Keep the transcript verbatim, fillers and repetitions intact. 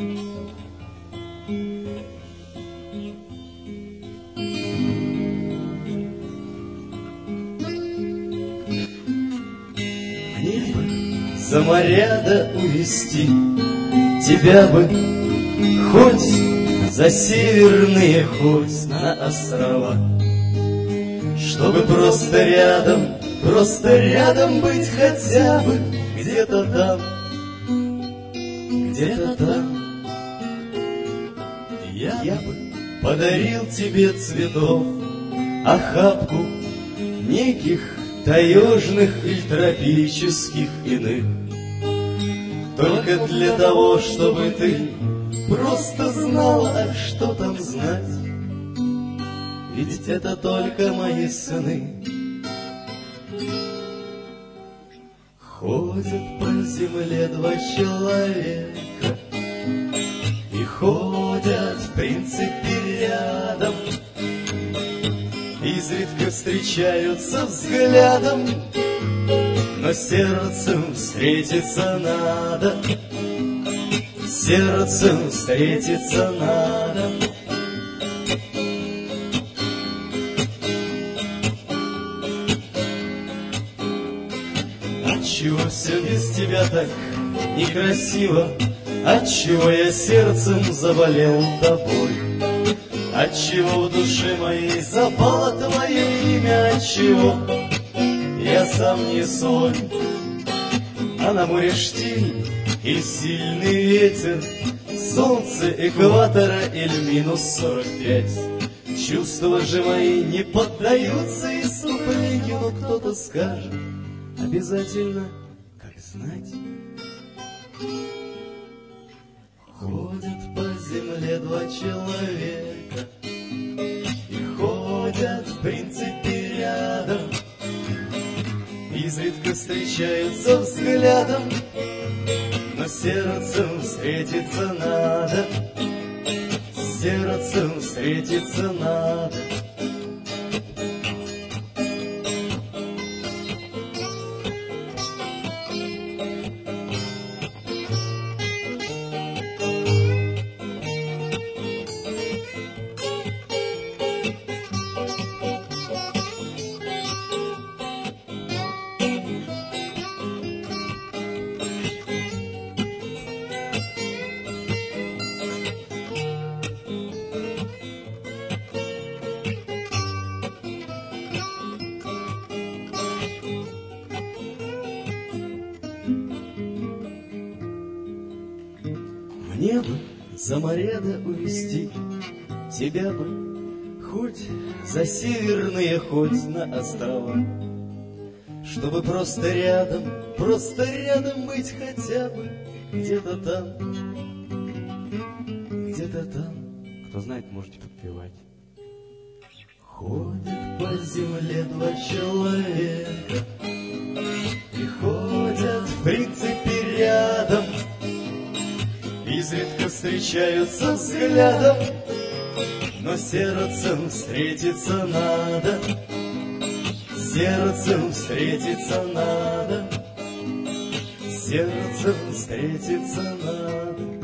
Мне бы за моря да увести тебя бы, хоть за северные, хоть на острова, чтобы просто рядом, просто рядом быть хотя бы где-то там, где-то там. Я, я бы подарил тебе цветов охапку неких таежных или тропических иных, только для того, чтобы ты просто знала, что там знать. Ведь это только мои сны. Ходят по земле два человека и ходят, в принципе, рядом, изредка встречаются взглядом, но сердцем встретиться надо, сердцем встретиться надо. Отчего все без тебя так некрасиво? Отчего я сердцем заболел тобой? Отчего в душе моей запало твое имя? Отчего я сам не свой? А на море штиль и сильный ветер, солнце экватора или минус сорок пять. Чувства же мои не поддаются иступлению, но кто-то скажет обязательно, как знать. Ходят по земле два человека и ходят, в принципе, рядом, изредка встречаются взглядом, но сердцем встретиться надо, сердцем встретиться надо. Мне бы за моря да увести тебя бы, хоть за северные, хоть на острова, чтобы просто рядом, просто рядом быть хотя бы где-то там, где-то там. Кто знает, можете подпевать. Ходят по земле два человека и ходят, в принципе, рядом, изредка встречаются взглядом, но сердцем встретиться надо, сердцем встретиться надо, сердцем встретиться надо.